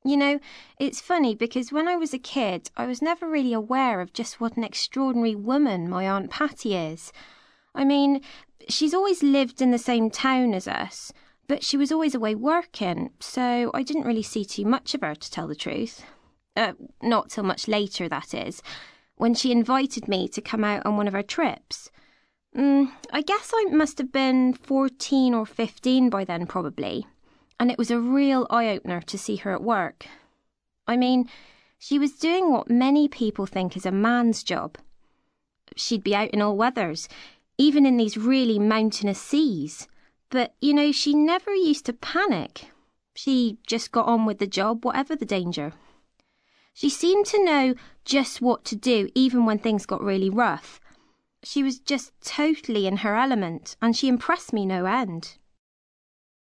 You know, it's funny because when I was a kid, I was never really aware of just what an extraordinary woman my Aunt Patty is. I mean, she's always lived in the same town as us, but she was always away working, so I didn't really see too much of her, to tell the truth. Not till much later, that is, when she invited me to come out on one of her trips. I guess I must have been 14 or 15 by then, probably, and it was a real eye-opener to see her at work. I mean, she was doing what many people think is a man's job. She'd be out in all weathers, even in these really mountainous seas. But, she never used to panic. She just got on with the job, whatever the danger. She seemed to know just what to do, even when things got really rough. She was just totally in her element, and she impressed me no end.